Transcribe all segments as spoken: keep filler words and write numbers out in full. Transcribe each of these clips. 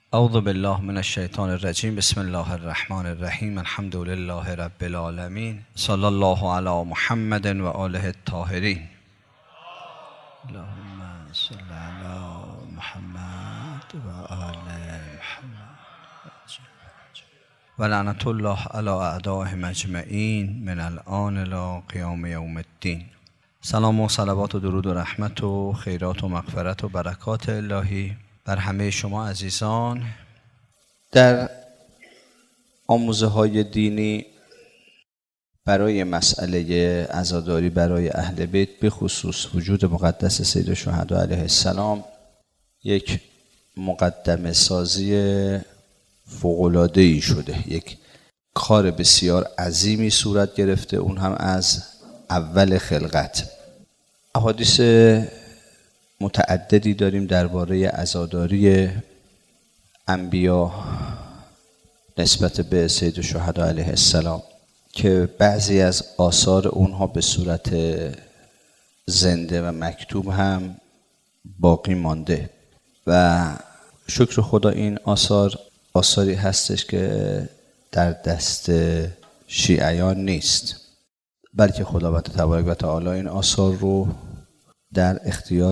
اعوذ بالله من الشیطان الرجیم. بسم الله الرحمن الرحیم. الحمد لله رب العالمین. صلی الله علی محمد و آله الطاهرین. اللهم صل علی محمد و آل محمد و لعنت الله علی اعدائهم اجمعین من الآن الی قیام یوم الدین. سلام و صلوات و درود و رحمت و خیرات و مغفرت و برکات الهی بر همه شما عزیزان. در آموزه های دینی برای مسئله عزاداری برای اهل بیت به خصوص وجود مقدس سید الشهدا علیه السلام یک مقدمه سازی فوق‌العاده‌ای شده، یک کار بسیار عظیمی صورت گرفته، اون هم از اول خلقت. احادیث متعددی داریم درباره عزاداری انبیا نسبت به سید الشهدا علیه السلام که بعضی از آثار اونها به صورت زنده و مکتوب هم باقی مانده و شکر خدا این آثار آثاری هستش که در دست شیعیان نیست، بلکه خداوند تبارک و تعالی این آثار رو در اختیار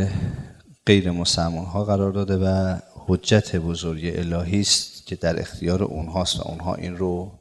غیر مسلمان ها قرار داده و حجت بزرگ الهی است که در اختیار اونهاست و اونها این رو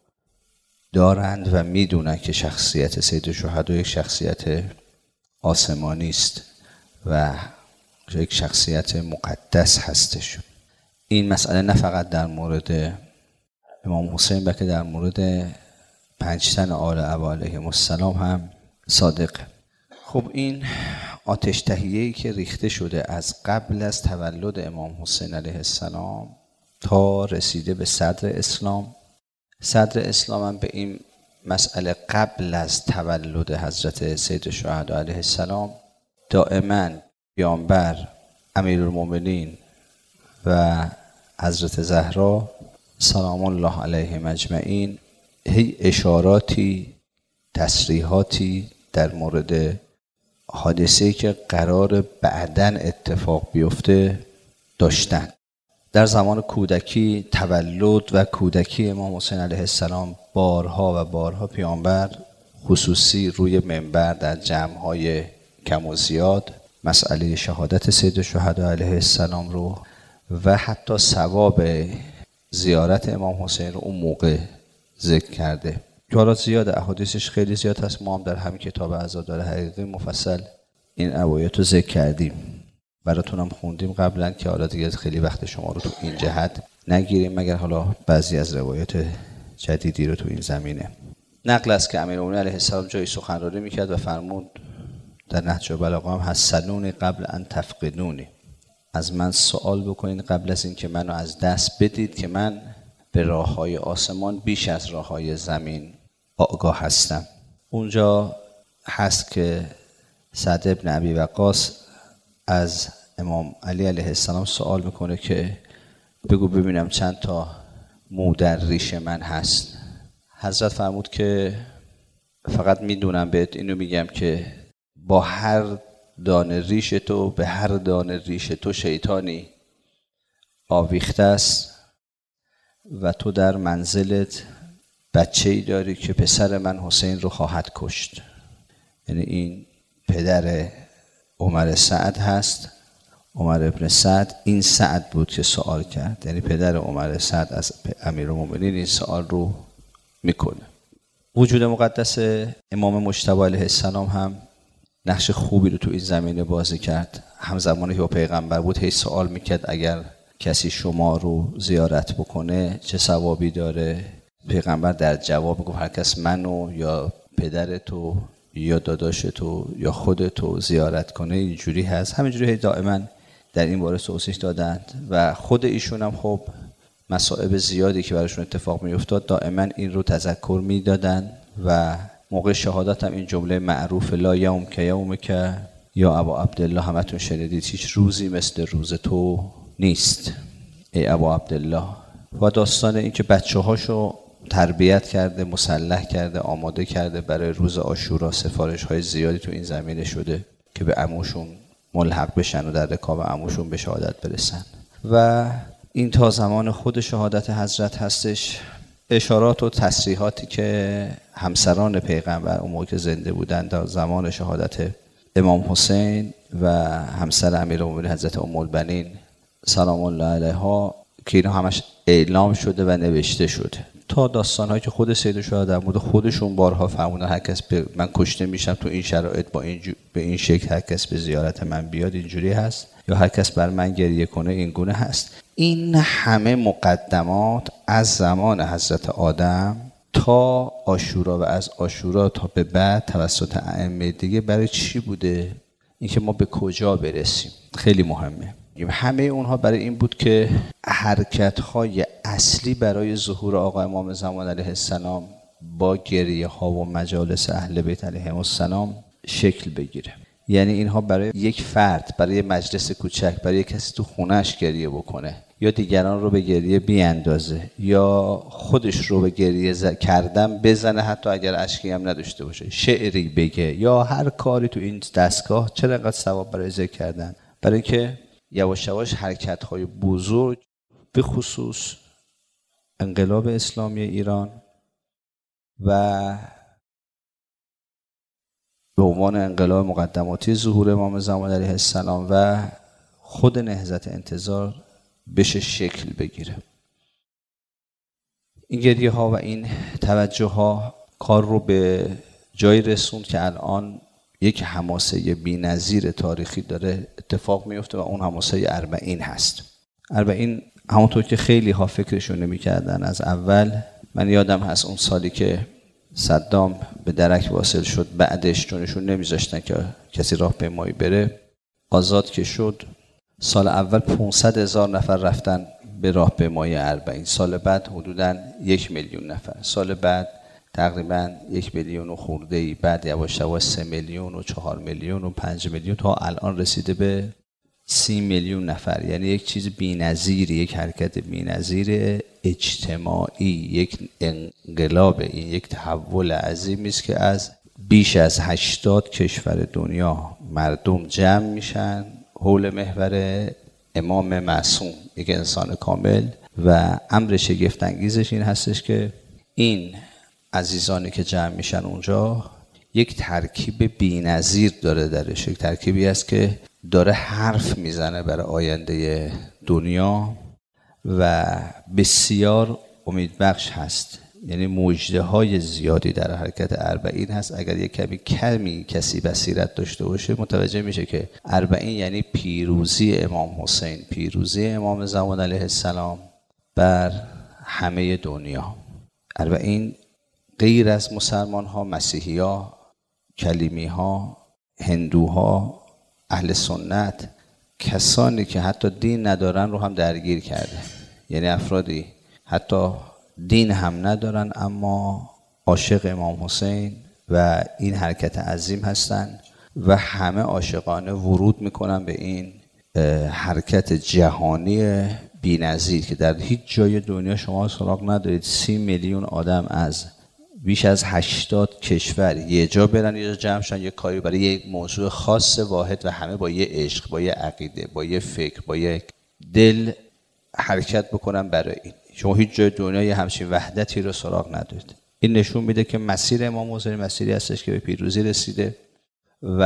دارند و میدونن که شخصیت سید الشهدا یک شخصیت آسمانی است و یک شخصیت مقدس هستش. این مسئله نه فقط در مورد امام حسین بلکه در مورد پنج تن آل عبا علیهم السلام هم صادقه. خب این آتش تهیه‌ای که ریخته شده از قبل از تولد امام حسین علیه السلام تا رسیده به صدر اسلام، صدر اسلام هم به این مسئله قبل از تولد حضرت سید الشهدا علیه السلام دائما پیامبر، امیرالمومنین و حضرت زهرا سلام الله علیهم اجمعین هی اشاراتی، تصریحاتی در مورد حادثه‌ای که قرار بعداً اتفاق بیفته داشتن. در زمان کودکی، تولد و کودکی امام حسین علیه السلام بارها و بارها پیامبر خصوصی روی منبر در جمع‌های کم و زیاد مسئله شهادت سید الشهدا علیه السلام رو و حتی ثواب زیارت امام حسین رو اون موقع ذکر کرده. که زیاد احادیثش خیلی زیاد هست، ما هم در همین کتاب عزادار حقیقی مفصل این روایت رو ذکر کردیم، براتونم خوندیم قبلا که حالا دیگه خیلی وقت شما رو تو این جهت نگیریم مگر حالا بعضی از روایت جدیدی رو تو این زمینه. نقل است که امیرالمومنین علیه السلام جایی سخنرانی میکرد و فرمود در نهج البلاغه هم حسنونی قبل ان تفقدونی، از من سوال بکنید قبل از این که منو از دست بدید که من به راه‌های آسمان بیش از راه‌های زمین آگاه هستم. اونجا هست که سعد ابن ابی وقاص از امام علی علیه السلام سوال میکنه که بگو ببینم چند تا مو در ریش من هست. حضرت فرمود که فقط میدونم بهت اینو میگم که با هر دانه ریش تو به هر دانه ریش تو شیطانی آویخته است و تو در منزلت بچه‌ای داری که پسر من حسین رو خواهد کشت. یعنی این پدر عمر سعد هست. عمر ابن سعد این سعد بود که سوال کرد، یعنی پدر عمر سعد از امیرالمومنین این سوال رو میکنه. وجود مقدس امام مجتبی علیه السلام هم نقش خوبی رو تو این زمینه بازی کرد. همزمانی که با پیغمبر بود هی سوال میکرد اگر کسی شما رو زیارت بکنه چه ثوابی داره؟ پیغمبر در جواب میگفت هر کس منو یا پدرتو یا داداشتو یا خودتو زیارت کنه اینجوری هست. همینجوری دائما در این باره توضیح دادند و خود ایشون هم خب مصائب زیادی که براشون اتفاق میافتاد دائما این رو تذکر میدادن و موقع شهادت هم این جمله معروف لا یوم که یوم که یا ابا عبدالله همتون شنیدید، هیچ روزی مثل روز تو نیست ای ابا عبدالله. و داستان این که بچه هاشو تربیت کرده، مسلح کرده، آماده کرده برای روز عاشورا، سفارش های زیادی تو این زمینه شده که به عموشون ملحق بشن و در رکاب عموشون به شهادت برسن. و این تا زمان خود شهادت حضرت هستش. اشارات و تصریحاتی که همسران پیغمبر اون موقع که زنده بودند در زمان شهادت امام حسین و همسر امیرالمومنین حضرت ام البنین سلام الله علیها که اینا همش اعلام شده و نوشته شده، تا داستانهایی که خود سید الشهدا در مورد خودشون بارها فرمودن هر کس به من کشته میشم تو این شرایط با این به این شکل هر کس به زیارت من بیاد اینجوری هست، یا هر کس بر من گریه کنه این گونه هست. این همه مقدمات از زمان حضرت آدم تا عاشورا و از عاشورا تا به بعد توسط ائمه دیگه برای چی بوده؟ اینکه ما به کجا برسیم خیلی مهمه. همه اونها برای این بود که حرکت‌های اصلی برای ظهور آقا امام زمان علیه السلام با گریه ها و مجالس اهل بیت علیهم السلام شکل بگیره. یعنی اینها برای یک فرد، برای مجلس کوچک، برای کسی تو خونهش گریه بکنه، یا دیگران رو به گریه بیاندازه، یا خودش رو به گریه ز... کردن بزنه، حتی اگر اشکی هم نداشته باشه، شعری بگه، یا هر کاری تو این دستگاه. چرا انقدر ثواب برای ذکر کردن؟ برای اینکه یواش یواش حرکت‌های بزرگ به خصوص انقلاب اسلامی ایران و به عنوان انقلاب مقدماتی ظهور امام زمان علیه السلام و خود نهضت انتظار بشه شکل بگیره. این گریه ها و این توجه ها کار رو به جایی رسوند که الان یک حماسه بی‌نظیر تاریخی داره اتفاق میفته و اون حماسه اربعین هست. اربعین همونطور که خیلی ها فکرشون نمی‌کردن از اول. من یادم هست اون سالی که صدام به درک واصل شد، بعدش چونشون نمیذاشتن که کسی راهپیمایی بره، آزاد که شد، سال اول پانصد هزار نفر رفتن به راهپیمایی اربعین، سال بعد حدوداً یک میلیون نفر، سال بعد تقریباً یک میلیون و خورده‌ای، بعد یواش یواش سه میلیون و چهار میلیون و پنج میلیون تا الان رسیده به سی میلیون نفر. یعنی یک چیز بی‌نظیری، یک حرکت بی‌نظیر اجتماعی، یک انقلاب، این یک تحول عظیمی است که از بیش از هشتاد کشور دنیا مردم جمع میشن حول محور امام معصوم، یک انسان کامل. و امر شگفت انگیزش این هستش که این عزیزانی که جمع میشن اونجا یک ترکیب بی‌نظیر داره درش، یک ترکیبی است که داره حرف میزنه برای آینده دنیا و بسیار امیدبخش هست. یعنی مژده های زیادی در حرکت اربعین هست. اگر یک کمی کمی کسی بصیرت داشته باشه متوجه میشه که اربعین یعنی پیروزی امام حسین، پیروزی امام زمان علیه السلام بر همه دنیا. اربعین غیر از مسلمان ها، مسیحی ها، کلیمی ها، هندوها، اهل سنت، کسانی که حتی دین ندارن رو هم درگیر کرده. یعنی افرادی حتی دین هم ندارن اما عاشق امام حسین و این حرکت عظیم هستن و همه عاشقانه ورود میکنن به این حرکت جهانی بی‌نظیر که در هیچ جای دنیا شما سراغ ندارید سی میلیون آدم از بیش از هشتاد کشور یه جا برن، یه جا جمع شن، یه کاری برای یک موضوع خاص واحد و همه با یه عشق، با یه عقیده، با یه فکر، با یک دل حرکت بکنن برای این. شما هیچ جای دنیا یه همچین وحدتی رو سراغ ندارید. این نشون میده که مسیر امام حسین مسیری هستش که به پیروزی رسیده و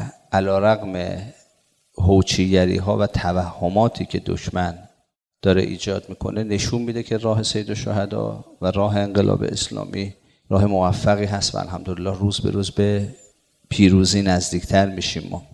علیرغم هوچیگری ها و توهماتی که دشمن داره ایجاد میکنه نشون میده که راه سید الشهدا و راه انقلاب اسلامی راه موفقی هست و الحمدلله روز به روز به پیروزی نزدیکتر میشیم. ما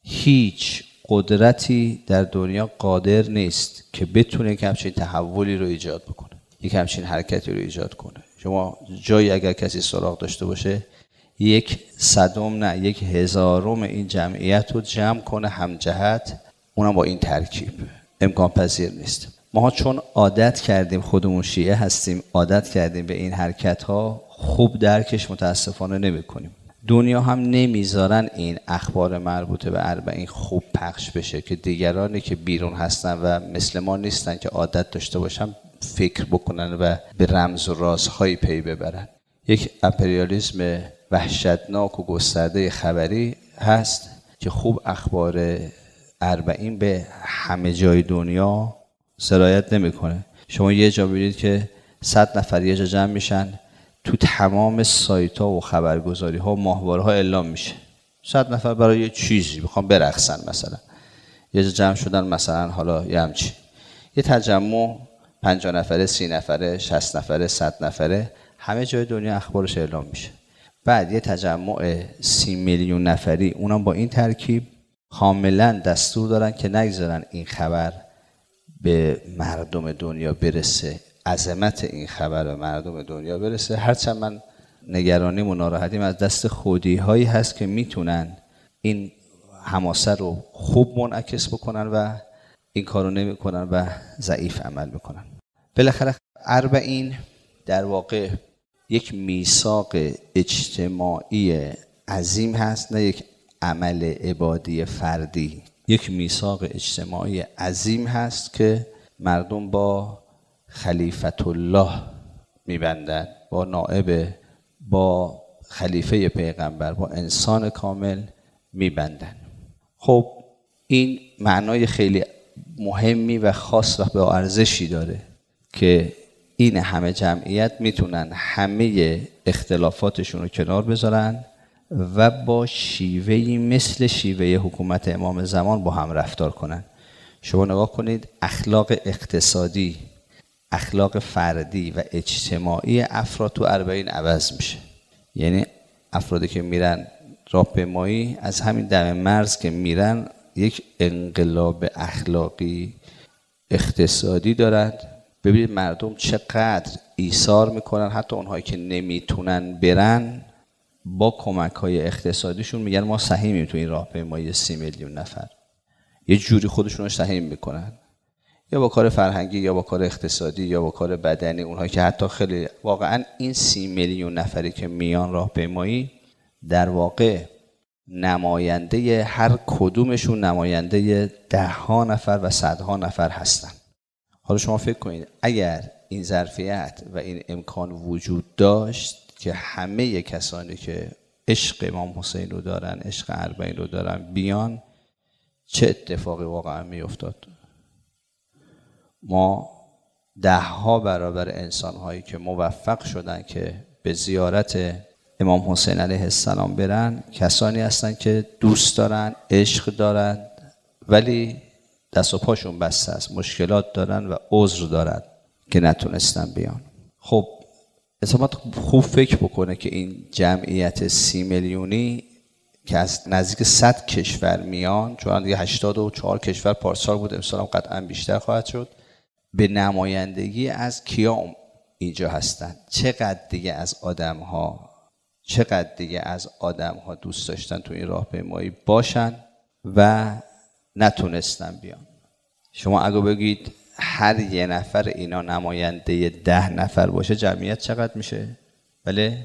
هیچ قدرتی در دنیا قادر نیست که بتونه یک همچین تحولی رو ایجاد بکنه، یک همچین حرکتی رو ایجاد کنه. شما جایی اگر کسی سراغ داشته باشه یک صدم نه یک هزارم این جمعیت رو جمع کنه همجهت، اونم با این ترکیب، امکان پذیر نیست. ما چون عادت کردیم، خودمون شیعه هستیم، عادت کردیم به این حرکت ها، خوب درکش متاسفانه نمی کنیم. دنیا هم نمیذارن این اخبار مربوطه به اربعین خوب پخش بشه که دیگرانی که بیرون هستن و مثل ما نیستن که عادت داشته باشن فکر بکنن و به رمز و رازهای پی ببرن. یک امپریالیسم وحشتناک و گسترده خبری هست که خوب اخبار اربعین به همه جای دنیا سرایت نمیکنه. شما یه جا ببینید که صد نفر یه جا جمع میشن، تو تمام سایت ها و خبرگزاری ها و ماهواره ها اعلام میشه صد نفر برای یه چیزی میخوام برقصن، مثلا یه جا جمع شدن، مثلا حالا یه همچی یه تجمع پنجاه نفره، سی نفره، شصت نفره، صد نفره، همه جای دنیا اخبارش اعلام میشه. بعد یه تجمع سی میلیون نفری، اونم با این ترکیب، کاملا دستور دارن که نگذارن این خبر به مردم دنیا برسه، عظمت این خبر به مردم دنیا برسه. هرچند من نگرانیم و ناراحتیم از دست خودی هایی هست که میتونن این حماسه رو خوب منعکس بکنن و این کارو نمیکنن و ضعیف عمل میکنن. بالاخره اربعین در واقع یک میثاق اجتماعی عظیم هست، نه یک عمل عبادی فردی. یک میثاق اجتماعی عظیم هست که مردم با خلیفت الله میبندن، با نائب، با خلیفه پیغمبر، با انسان کامل میبندن. خب این معنای خیلی مهمی و خاص و با ارزشی داره که این همه جمعیت میتونن همه اختلافاتشون رو کنار بذارن و با شیوهی مثل شیوه حکومت امام زمان با هم رفتار کنن. شما نگاه کنید، اخلاق اقتصادی، اخلاق فردی و اجتماعی افراد تو اربعین عوض میشه. یعنی افرادی که میرن راهپیمایی از همین دم مرز که میرن یک انقلاب اخلاقی اقتصادی دارند. ببینید مردم چقدر ایثار میکنن، حتی اونهایی که نمیتونن برن با کمک های اقتصادیشون میگن ما سهیمیم تو این راهپیمایی سی میلیون نفر، یه جوری خودشون رو سهیم میکنن، یا با کار فرهنگی یا با کار اقتصادی یا با کار بدنی. اونهایی که حتی خیلی واقعا این سی میلیون نفری که میان راهپیمایی در واقع نماینده هر کدومشون نماینده ده ها نفر و صدها نفر هستن. حالا شما فکر کنید اگر این ظرفیت و این امکان وجود داشت که همه کسانی که عشق امام حسین رو دارن، عشق اربعین رو دارن بیان، چه اتفاقی واقعا می افتاد؟ ما ده ها برابر انسان هایی که موفق شدن که به زیارت امام حسین علیه السلام برن، کسانی هستن که دوست دارن، عشق دارن، ولی دست و پاشون بسته است، مشکلات دارن و عذر دارن که نتونستن بیان. خب اصلا خوب فکر بکنه که این جمعیت سی میلیونی که از نزدیک صد کشور میان، چون دیگه هشتاد و چهار کشور پارسال بود، امسال هم قطعا بیشتر خواهد شد، به نمایندگی از کیا اینجا هستن. چقدر دیگه از آدم ها چقدر دیگه از آدم ها دوست داشتن تو این راهپیمایی باشن و نتونستن بیان. شما اگه بگید هر یه نفر اینا نماینده ده نفر باشه، جمعیت چقدر میشه؟ بله؟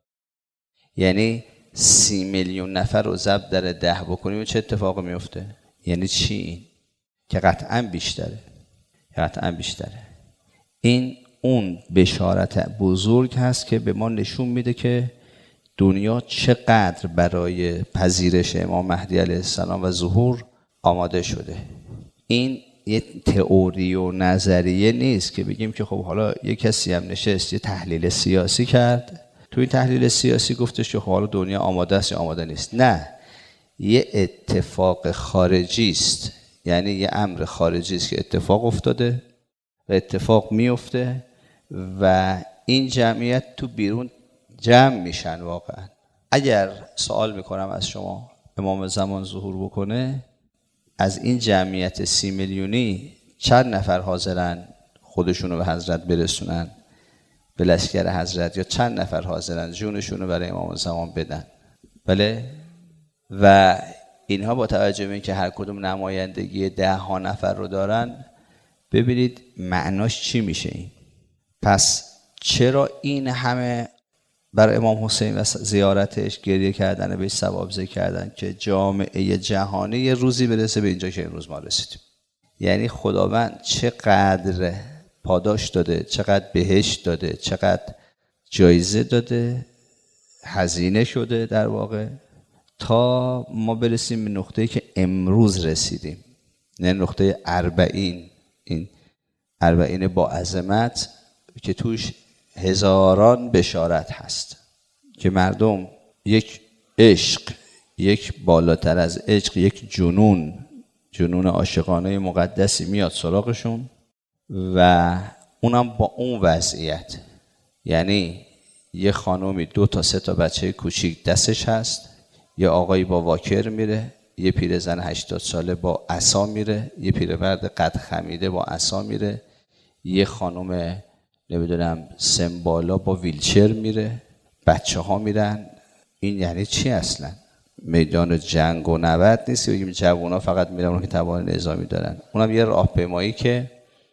یعنی سی میلیون نفر رو ضرب در ده بکنیم چه اتفاقی میفته؟ یعنی چی این؟ که قطعا بیشتره، قطعا بیشتره. این اون بشارت بزرگ هست که به ما نشون میده که دنیا چقدر برای پذیرش امام مهدی علیه السلام و ظهور آماده شده. این یه تئوری و نظریه نیست که بگیم که خب حالا یه کسی هم نشست یه تحلیل سیاسی کرد، تو این تحلیل سیاسی گفتش که خب حالا دنیا آماده است یا آماده نیست. نه، یه اتفاق خارجی است، یعنی یه امر خارجی است که اتفاق افتاده و اتفاق میفته و این جمعیت تو بیرون جمع میشن. واقعا اگر سوال میکنم از شما، امام زمان ظهور بکنه، از این جمعیت سی میلیونی چند نفر حاضرن خودشونو به حضرت برسونن، به لشکر حضرت، یا چند نفر حاضرن جونشونو برای امام زمان بدن؟ بله؟ و اینها با توجه به اینکه هر کدوم نمایندگی ده ها نفر رو دارن، ببینید معناش چی میشه این. پس چرا این همه برای امام حسین و زیارتش گریه کردن، بهش ثواب ذکر کردن که جامعه جهانی یه روزی برسه به اینجا که امروز ما رسیدیم؟ یعنی خداوند چقدر پاداش داده، چقدر بهشت داده، چقدر جایزه داده، هزینه شده در واقع تا ما برسیم به نقطه‌ای که امروز رسیدیم، نه نقطه اربعین، این اربعین با عظمت که توش هزاران بشارت هست که مردم یک عشق، یک بالاتر از عشق، یک جنون جنون عاشقانه مقدسی میاد سراغشون و اونم با اون وضعیت، یعنی یه خانومی دو تا سه تا بچه کوچیک دستش هست، یه آقایی با واکر میره، یه پیرزن هشتاد ساله با عصا میره، یه پیرمرد قد خمیده با عصا میره، یه خانم نمیدونم سمبالا با ویلچر میره، بچه ها میرن. این یعنی چی اصلا؟ میدان جنگ و نبرد نیست که بگیم جوونا فقط میرن اون که توان نظامی دارن. اونم یه راهپیمایی که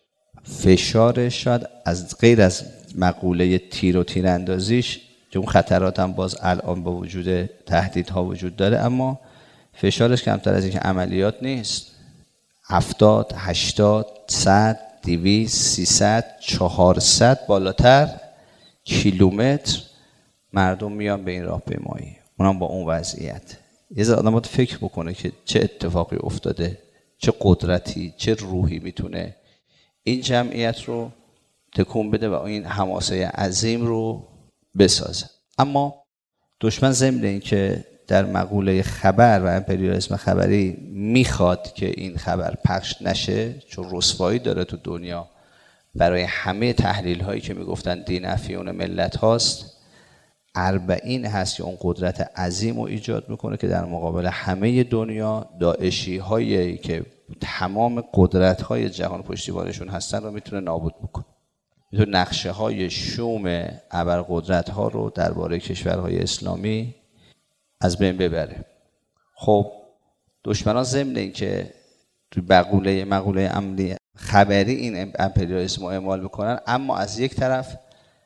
فشارش شاید از غیر از مقوله تیر و تیراندازیش که اون خطرات هم باز الان با وجود تهدیدها وجود داره، اما فشارش کمتر از اینکه عملیات نیست. هفتاد، هشتاد، صد، دویست، سیصد، چهارصد بالاتر کیلومتر مردم میان به این راهپیمایی، اونم با اون وضعیت. یه ذره آدم باید فکر بکنه که چه اتفاقی افتاده، چه قدرتی، چه روحی میتونه این جمعیت رو تکون بده و این حماسه عظیم رو بسازه. اما دشمن ضمن این که در مقوله خبر و امپریالیسم خبری میخواد که این خبر پخش نشه، چون رسوایی داره تو دنیا برای همه تحلیل هایی که میگفتن دین افیون ملت هاست، اربعین هست که اون قدرت عظیم رو ایجاد میکنه که در مقابل همه دنیا داعشی هایی که تمام قدرت های جهان پشتیبانشون هستن رو میتونه نابود بکنه، میتونه نقشه های شوم ابرقدرت ها رو درباره کشورهای اسلامی از بین ببره. خب دشمنان ضمن این که تو مقوله مقوله عملی خبری این امپریالیسم رو اعمال بکنن، اما از یک طرف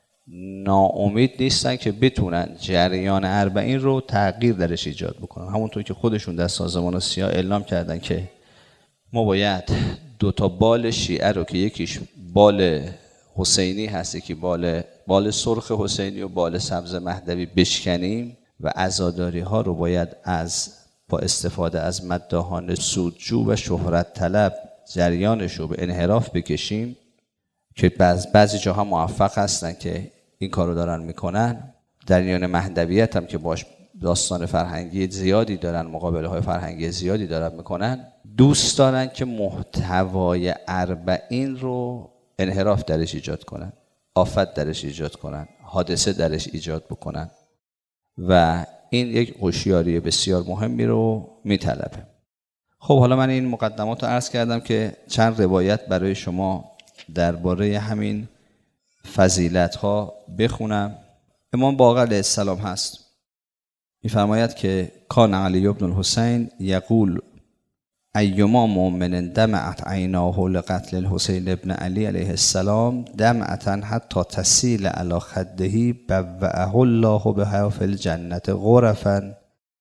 ناامید نیستن که بتونن جریان اربعین رو تغییر درش ایجاد بکنن. همونطور که خودشون در سازمان سیاه اعلام کردن که ما باید دو تا بال شیعه رو که یکیش بال حسینی هست، یکی بال بال سرخ حسینی و بال سبز مهدوی بشکنیم و عزاداری ها رو باید از با استفاده از مداحان سودجو و شهرت طلب جریانش رو به انحراف بکشیم، که بعض بعضی جاها موفق هستن که این کارو دارن میکنن. در میان مهدویت هم که باش داستان فرهنگی زیادی دارن، مقابله های فرهنگی زیادی دارن میکنن، دوست دارن که محتوای اربعین رو انحراف درش ایجاد کنن، آفت درش ایجاد کنن، حادثه درش ایجاد بکنن و این یک هوشیاری بسیار مهمی رو میطلبه. خب حالا من این مقدمات رو عرض کردم که چند روایت برای شما درباره همین فضیلت ها بخونم. امام باقر علیه السلام هست میفرماید که کان علی بن الحسین یقول ایما مؤمن دمعت عیناه لقتل الحسین ابن علی علیه السلام دمعتا حتی تسیل علی خده بوأه الله بها فی الجنة غرفا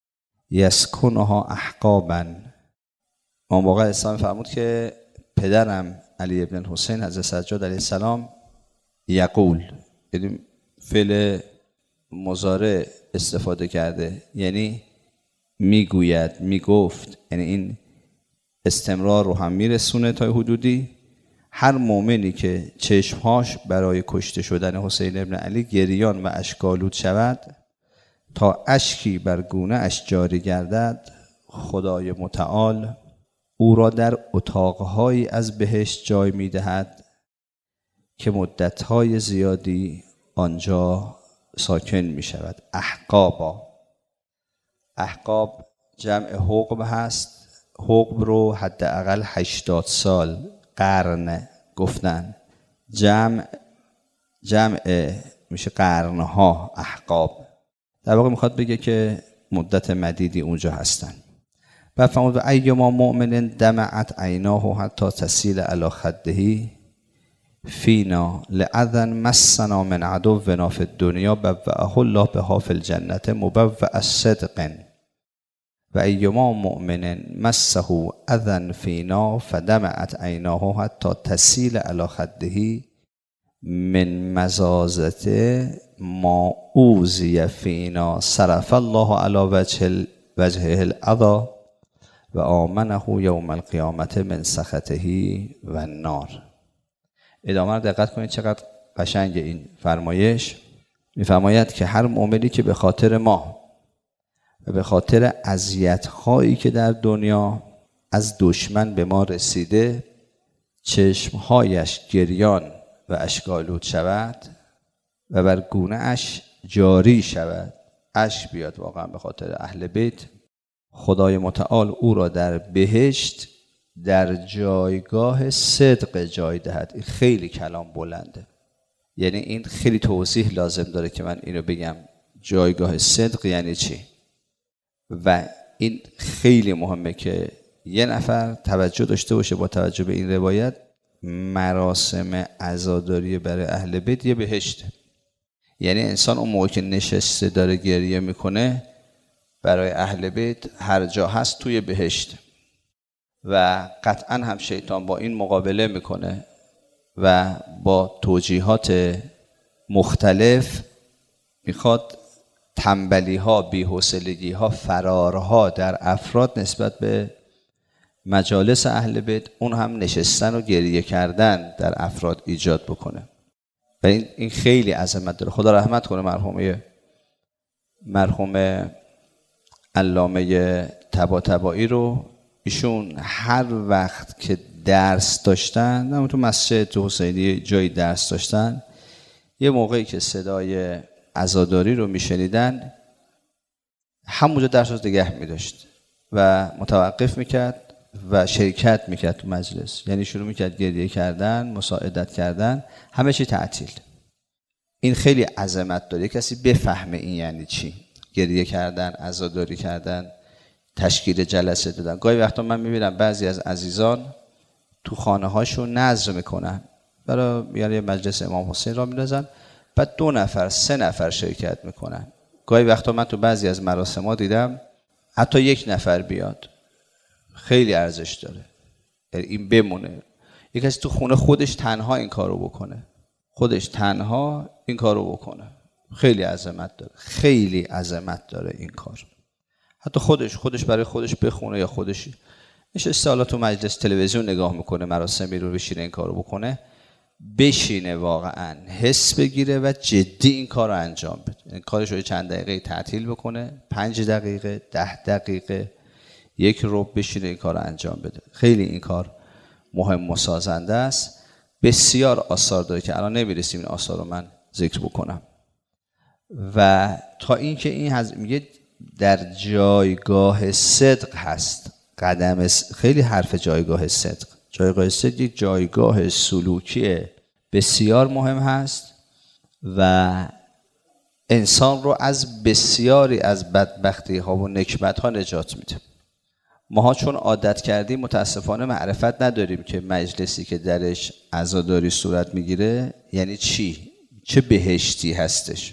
یسکنها احقابا. امام باقر علیه السلام فرمود که پدرم علی ابن حسین حضرت سجاد علیه السلام یقول، یعنی فعل مضارع استفاده کرده، یعنی میگوید، میگفت، یعنی این استمرار رو هم میرسونه تا حدودی. هر مؤمنی که چشمهاش برای کشته شدن حسین ابن علی گریان و اشک‌آلود شود تا اشکی بر گونه اش جاری گردد، خدای متعال او را در اتاقهایی از بهشت جای میدهد که مدتهای زیادی آنجا ساکن می شود. احقابا، احقاب جمع حقب هست، حقب رو حداقل هشتاد سال قرن گفتن، جمع جمع میشه قرنها احقاب. در واقع میخواد بگه که مدت مدیدی اونجا هستن. بعد فرمود و ایما مؤمن دمعت عیناه حتی تسیل علی خده فینا لعذن مسنا من عدونا فی الدنیا بوأه الله بها فی الجنة مبوأ صدق و ایما مؤمن مسه اذن فینا فدمعت عیناه حتی تسیل علی خده من مزازة ما اوذی فینا صرف الله علی وجه وجهه العذا و آمنه یوم القیامة من سخطه و النار. ادامه رو دقت کنید چقدر قشنگ این فرمایش. میفرماید که هر مؤمنی که به خاطر ما و به خاطر اذیت‌هایی که در دنیا از دشمن به ما رسیده چشمهایش گریان و اشک آلود شود و بر گونه اش جاری شود، اشک بیاد واقعا به خاطر اهل بیت، خدای متعال او را در بهشت در جایگاه صدق جای دهد. این خیلی کلام بلنده، یعنی این خیلی توضیح لازم داره که من اینو بگم. جایگاه صدق یعنی چی؟ و این خیلی مهمه که یه نفر توجه داشته باشه با توجه به این روایت. مراسم عزاداری برای اهل بیت یه بهشته، یعنی انسان اون موقع که نشسته داره گریه میکنه برای اهل بیت هر جا هست توی بهشت و قطعا هم شیطان با این مقابله میکنه و با توجیهات مختلف میخواد تنبلی ها، بی‌حوصلگی ها، فرارها در افراد نسبت به مجالس اهل بیت، اون هم نشستن و گریه کردن در افراد ایجاد بکنه. و این این خیلی عظمت داره. خدا رحمت کنه مرحوم مرحوم علامه طباطبایی رو. ایشون هر وقت که درس داشتن، نه تو مسجد تو حسینی جای درس داشتن، یه موقعی که صدای عزاداری رو میشنیدن همونجا درس رو نگه می‌داشت و متوقف میکرد و شرکت میکرد تو مجلس. یعنی شروع میکرد گریه کردن، مساعدت کردن، همه چی تعطیل. این خیلی عظمت داره. کسی بفهمه این یعنی چی، گریه کردن، عزاداری کردن، تشکیل جلسه دادن. گاهی وقتا من میبینم بعضی از عزیزان تو خانه هاشون نذر میکنن، برای یعنی مجلس امام حسین را میندازن، بعد دو نفر سه نفر شرکت میکنن. گاهی وقتا من تو بعضی از مراسم‌ها دیدم حتی یک نفر بیاد، خیلی ارزش داره این بمونه. یک کسی تو خونه خودش تنها این کارو بکنه، خودش تنها این کارو بکنه، خیلی عظمت داره، خیلی عظمت داره این کار. حتی خودش خودش برای خودش بخونه یا خودش نشسته حالا تو مجلس تلویزیون نگاه میکنه، مراسمی رو بشینه این کارو بکنه، بشینه واقعا حس بگیره و جدی این کار رو انجام بده. این کارش رو چند دقیقه تعطیل بکنه، پنج دقیقه، ده دقیقه، یک رو بشینه این کار رو انجام بده. خیلی این کار مهم و سازنده است. بسیار آثار داره که الان نمیرسیم این آثار رو من ذکر بکنم. و تا اینکه این حضرت میگه در جایگاه صدق هست. قدم خیلی حرف جایگاه صدق. جایگاه صدق یک جایگاه سلوکی بسیار مهم هست و انسان رو از بسیاری از بدبختی ها و نکبت ها نجات میده. ماها چون عادت کردیم متاسفانه معرفت نداریم که مجلسی که درش عزاداری صورت میگیره یعنی چی؟ چه بهشتی هستش.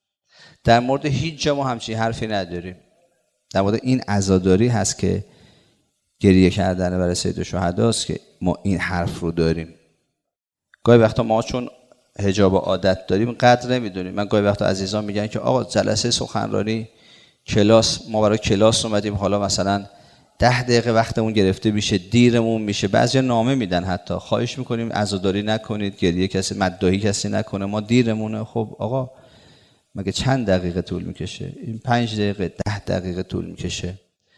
در مورد هیچ جا ما همچین حرفی نداریم. در مورد این عزاداری هست که گریه کردن برای سید شهداست که ما این حرف رو داریم. گاهی وقتا ما چون حجاب عادت داریم قدر نمیدونیم. من گاهی وقتا عزیزان میگن که آقا جلسه سخنرانی کلاس، ما برای کلاس اومدیم، حالا مثلا ده دقیقه وقتمون گرفته میشه، دیرمون میشه. بعضیا نامه میدن حتی خواهش میکنیم عزاداری نکنید، گریه کسی مداحی کسی نکنه، ما دیرمونه. خب آقا مگه چند دقیقه طول میکشه؟ این پنج دقیقه ده دقیقه طول میکشه.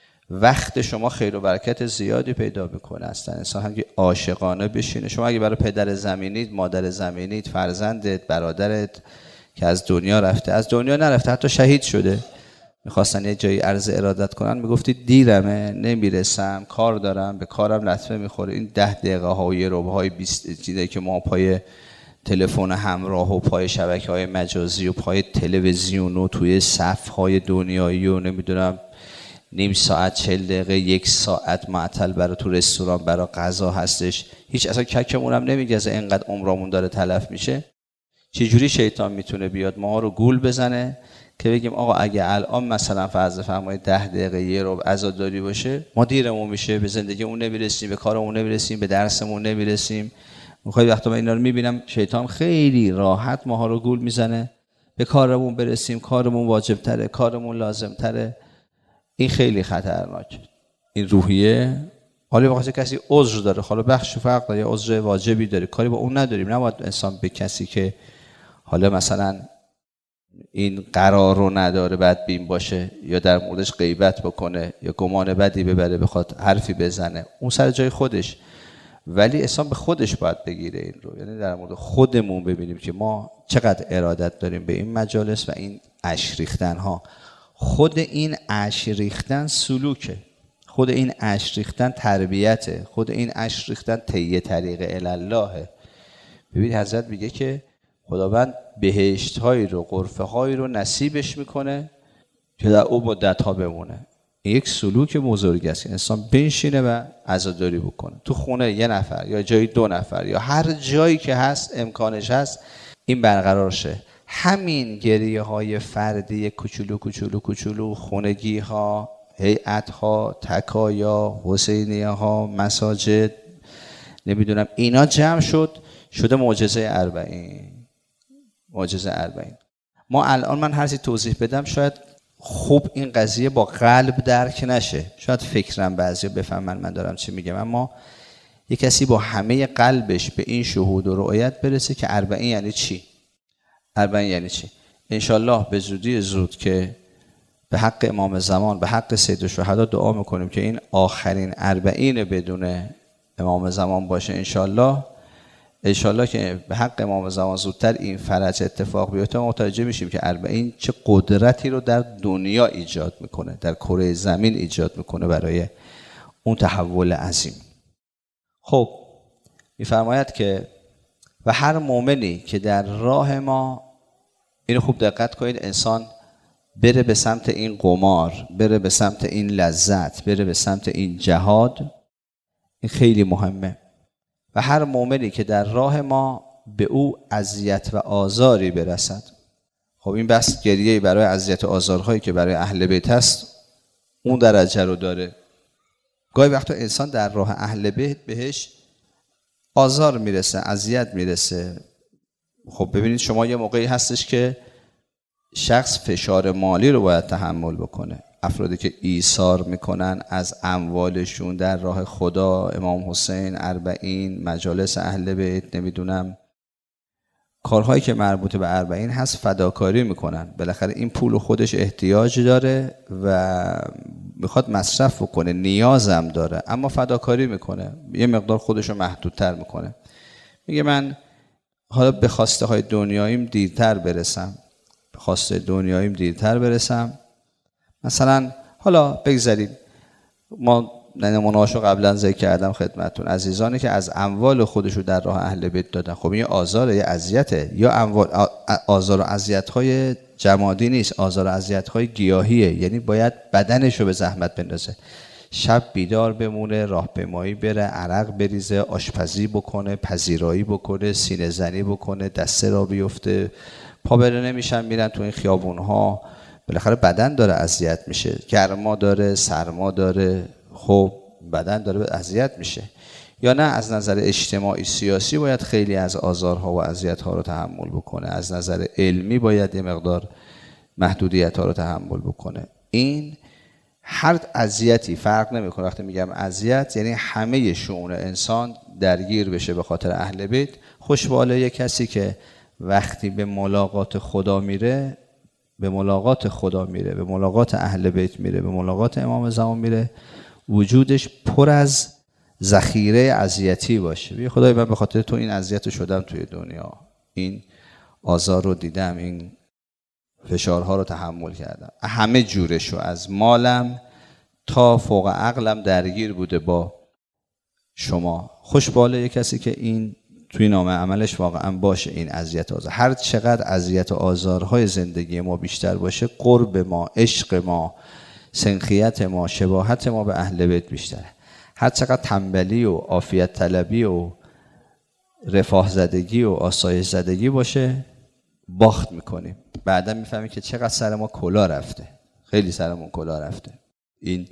وقت شما خیر و برکت زیادی پیدا میکنه. اصلا انسان هم که عاشقانه بشینه. شما اگه برای پدر زمینید، مادر زمینید، فرزندت، برادرت که از دنیا رفته، از دنیا نرفته، حتی شهید شده، میخواستن یه جایی عرض ارادت کنن، میگفتید دیرمه، نمیرسم، کار دارم، به کارم لطمه میخوره. این ده دقیقه ها و یه ربع های بیست چیزی که ما پای تلفن همراه و پای شبکه‌های مجازی و پای تلویزیون و توی صف‌های دنیایی و نمیدونم نیم ساعت، چهل دقیقه، یک ساعت معطل برای تو رستوران برای غذا هستش، هیچ اصلا ککمون هم نمیگزه، اینقدر عمرمون داره تلف میشه. چجوری شیطان میتونه بیاد ما رو گول بزنه که بگیم آقا اگه الان مثلا فرض فرمایید ده دقیقه یه رو عزاداری باشه، ما دیرمون میشه، به زندگیمون نمیرسیم، به کارمون نمیرسیم، به درسمون نمیرسیم. خیلی وقتا من اینا رو میبینم شیطان خیلی راحت ما رو گول میزنه، به کارمون برسیم، کارمون واجب تره، کارمون لازم تره. این خیلی خطرناکه. این روحیه حالا بخاطر کسی عذر داره، حالا بخش فرق داره، یا عذر واجبی داره، کاری با اون نداریم. نباید انسان به کسی که حالا مثلا این قرار رو نداره بدبین باشه یا در موردش غیبت بکنه یا گمان بدی ببره، بخواد حرفی بزنه، اون سر جای خودش. ولی انسان به خودش باید بگیره این رو، یعنی در مورد خودمون ببینیم که ما چقدر ارادت داریم به این مجالس و این اشک ریختن ها. خود این اشک ریختن سلوکه، خود این اشک ریختن تربیته، خود این اشک ریختن طی طریق الله. ببین حضرت میگه که خداوند بهشت هایی رو، غرفه هایی رو نصیبش میکنه که در اون مدت ها بمونه. این یک سلوک بزرگ است، انسان بنشینه و عزاداری بکنه تو خونه یه نفر یا جایی دو نفر یا هر جایی که هست امکانش هست این برقرار شه. همین گریه های فردی کوچولو کوچولو کوچولو، خونگی ها، هیئت ها، تکایا، حسینیه ها، مساجد، نمیدونم اینا جمع شد شده معجزه اربعین. معجزه اربعین. ما الان من هر چی توضیح بدم شاید خوب این قضیه با قلب درک نشه، شاید فکرم بعضی بفهمن من دارم چی میگم، اما یک کسی با همه قلبش به این شهود و رؤیت برسه که اربعین یعنی چی. اربعین یعنی چی؟ انشالله به زودی زود که به حق امام زمان، به حق سید الشهدا دعا میکنیم که این آخرین اربعین بدون امام زمان باشه انشالله. انشالله که به حق امام زمان زودتر این فرج اتفاق بیفته، ما متوجه میشیم که اربعین چه قدرتی رو در دنیا ایجاد میکنه، در کره زمین ایجاد میکنه برای اون تحول عظیم. خب میفرماید که و هر مؤمنی که در راه ما، اینو خوب دقت کنید، انسان بره به سمت این قمار، بره به سمت این لذت، بره به سمت این جهاد، این خیلی مهمه. و هر مؤمنی که در راه ما به او اذیت و آزاری برسد. خب این بس گریه برای اذیت و آزارهایی که برای اهل بیت هست اون درجه رو داره. گاهی وقتا انسان در راه اهل بیت بهش آزار میرسه، اذیت میرسه. خب ببینید شما یه موقعی هستش که شخص فشار مالی رو باید تحمل بکنه. افرادی که ایثار میکنن از اموالشون در راه خدا، امام حسین، اربعین، مجالس اهل بیت، نمیدونم کارهایی که مربوط به اربعین هست، فداکاری میکنن. بالاخره این پول خودش احتیاج داره و میخواد مصرف بکنه، نیازم داره، اما فداکاری میکنه، یه مقدار خودش رو محدودتر میکنه. میگه من حالا به خواسته های دنیاییم دیرتر برسم، به خواسته دنیاییم دیرتر برسم. مثلا حالا بگذارید ما نمونه‌هاشو قبلا ذکر کردم خدمتتون، عزیزانی که از اموال خودشو در راه اهل بیت دادن. خب این آزاره، یه اذیته، یا اموال آزار و اذیت‌های جمادی نیست، آزار و اذیت‌های گیاهیه، یعنی باید بدنشو به زحمت بندازه، شب بیدار بمونه، راهپیمایی بره، عرق بریزه، آشپزی بکنه، پذیرایی بکنه، سینه زنی بکنه، دسته را بیفته، پا بره نمیشن، میرن تو این خیابون‌ها. بالاخره بدن داره اذیت میشه، گرما داره، سرما داره، خب بدن داره اذیت میشه. یا نه از نظر اجتماعی سیاسی باید خیلی از آزارها و اذیت‌ها رو تحمل بکنه، از نظر علمی باید یه مقدار محدودیت‌ها رو تحمل بکنه. این هر اذیتی فرق نمیکنه. وقتی میگم اذیت یعنی همه شؤون انسان درگیر بشه به خاطر اهل بیت. خوشباله یک کسی که وقتی به ملاقات خدا میره، به ملاقات خدا میره، به ملاقات اهل بیت میره، به ملاقات امام زمان میره، وجودش پر از ذخیره اذیتی باشه. بگه خدای من به خاطر تو این اذیت رو شدم توی دنیا، این آزار رو دیدم، این فشارها رو تحمل کردم، همه جورشو، از مالم تا فوق عقلم درگیر بوده با شما. خوشباله یک کسی که این توی نامه عملش واقعا باشه این اذیت و آزار. هر چقدر اذیت و آزارهای زندگی ما بیشتر باشه، قرب ما، عشق ما، سنخیت ما، شباهت ما به اهل بیت بیشتره. هر چقدر تنبلی و عافیت طلبی و رفاه زدگی و آسایش زدگی باشه، باخت میکنیم. بعدا میفهمیم که چقدر سر ما کلا رفته، خیلی سرمون کلا رفته. این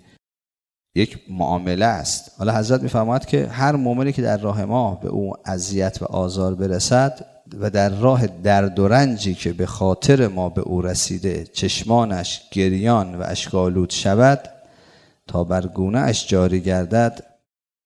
یک معامله است. حالا حضرت میفرماید که هر مؤمنی که در راه ما به او اذیت و آزار برسد و در راه درد و رنجی که به خاطر ما به او رسیده چشمانش گریان و اشک آلود شود تا بر گونه اش جاری گردد،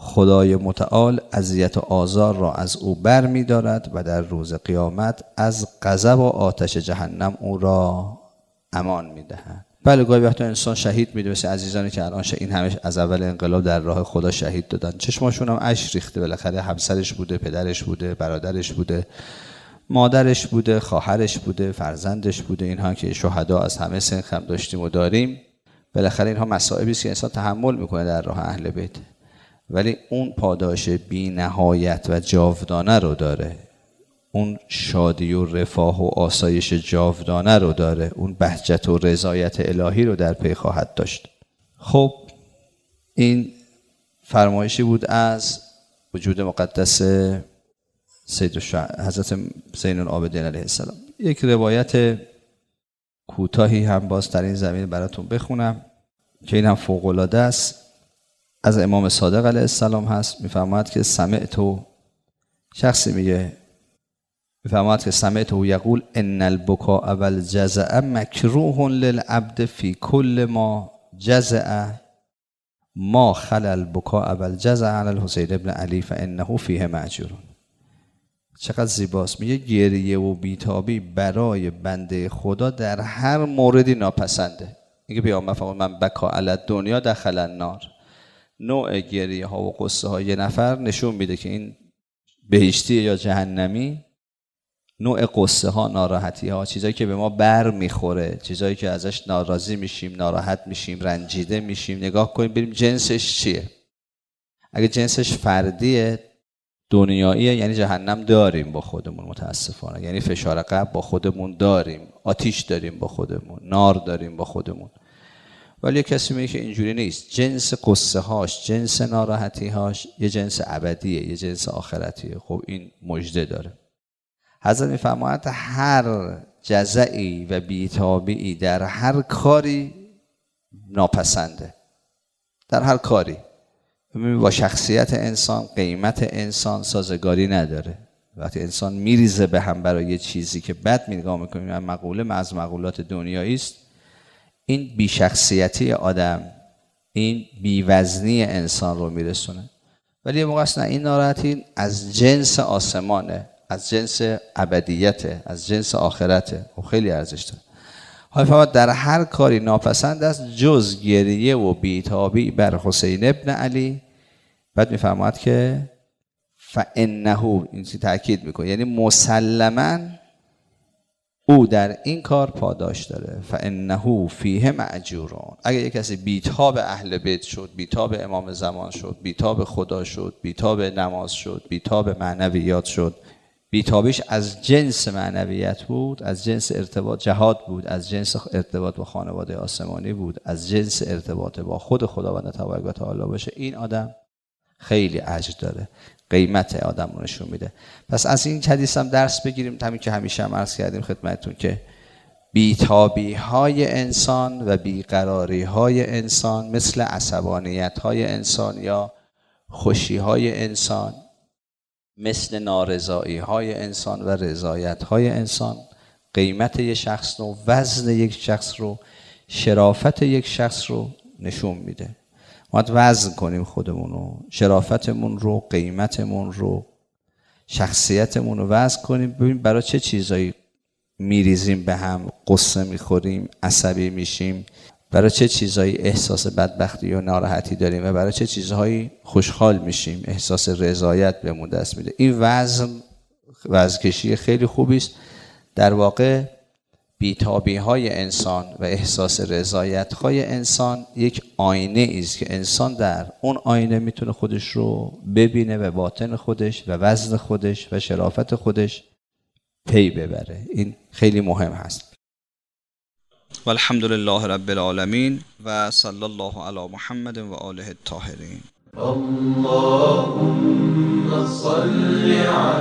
خدای متعال اذیت و آزار را از او بر می دارد و در روز قیامت از غضب و آتش جهنم او را امان می دهد. بله گاهی وقتا انسان شهید می ده، مثل عزیزانی که الان این همش از اول انقلاب در راه خدا شهید دادن، چشماشون هم اشک ریخته، بالاخره همسرش بوده، پدرش بوده، برادرش بوده، مادرش بوده، خواهرش بوده، فرزندش بوده. اینها که شهدا از همه سنخ هم داشتیم و داریم، بالاخره اینها مصائبی است که انسان تحمل میکنه در راه اهل بیت، ولی اون پاداش بی نهایت و جاودانه رو داره، اون شادی و رفاه و آسایش جاودانه رو داره، اون بهجت و رضایت الهی رو در پی خواهد داشت. خب این فرمایشی بود از وجود مقدس سید حضرت زین العابدین علیه السلام. یک روایت کوتاهی هم باز در این زمین براتون بخونم که این هم فوق العاده است، از امام صادق علیه السلام هست. میفرماید که سمعتو، شخصی میگه، میفرماید که سمعتو یقول ان البکاء والجزع مکروه للعبد فی کل ما جزع ما خلا البکاء والجزع علی الحسین ابن علی فانه فیه مأجور. چقدر زیباست. میگه گریه و بیتابی برای بنده خدا در هر موردی ناپسنده. میگه پیامبر فرمود من بکا علی دنیا دخل النار. نوع گریه ها و قصه های یه نفر نشون میده که این بهشتی یا جهنمی. نوع قصه ها، ناراحتی ها، چیزایی که به ما بر میخوره، چیزایی که ازش ناراضی میشیم، ناراحت میشیم، رنجیده میشیم، نگاه کنیم بریم جنسش چیه. اگه جنسش فردیه، دنیاییه، یعنی جهنم داریم با خودمون متاسفانه، یعنی فشار قلب با خودمون داریم، آتیش داریم با خودمون، نار داریم با خودمون. ولی کسی میگه که اینجوری نیست، جنس قصه هاش، جنس ناراحتی هاش یه جنس ابدیه، یه جنس آخرتیه. خب این مژده داره. حضرت میفرماید هر جزعی و بیتابی در هر کاری ناپسنده، در هر کاری. با شخصیت انسان، قیمت انسان سازگاری نداره. وقتی انسان میریزه به هم برای یه چیزی که بد نگاه میکنیم، مقوله از مقولات دنیایی است، این بیشخصیتی آدم، این بیوزنی انسان رو میرسونه. ولی یه موقع نه، این ناراحتی از جنس آسمانه، از جنس ابدیته، از جنس آخرته. خب خیلی ارزش داره. حالا در هر کاری ناپسند است جز گریه و بیتابی بر حسین ابن علی. بعد میفرماید که فانه، این چی تاکید میکنه، یعنی مسلما او در این کار پاداش داره. فانه فیه مأجورون. اگه یک کسی بیتاب اهل بیت شد، بیتاب امام زمان شد، بیتاب خدا شد، بیتاب نماز شد، بیتاب معنویات شد، بیتابیش از جنس معنویت بود، از جنس ارتباط جهاد بود، از جنس ارتباط با خانواده آسمانی بود، از جنس ارتباط با خود خداوند تبارک و تعالی باشه، این آدم خیلی اجر داره، قیمت آدم رو نشون میده. پس از این حدیث هم درس بگیریم، همین که همیشه هم عرض کردیم خدمتتون که بیتابی های انسان و بیقراری های انسان، مثل عصبانیت های انسان یا خوشی های انسان، مثل نارضایی های انسان و رضایت های انسان، قیمت یک شخص رو، وزن یک شخص رو، شرافت یک شخص رو نشون میده. ما باید وزن کنیم خودمون رو، شرافتمون رو، قیمتمون رو، شخصیتمون رو وزن کنیم، ببین برای چه چیزایی میریزیم به هم، قصه میخوریم، عصبی میشیم، برای چه چیزایی احساس بدبختی و ناراحتی داریم و برای چه چیزهایی خوشحال میشیم، احساس رضایت بهمون دست میده. این وزن وزنکشی خیلی خوبی است. در واقع بیتابی های انسان و احساس رضایت های انسان یک آینه است که انسان در اون آینه میتونه خودش رو ببینه و باطن خودش و وزن خودش و شرافت خودش پی ببره. این خیلی مهم هست. والحمد لله رب العالمین و صلی الله علی محمد و آله الطاهرین. اللهم صل علی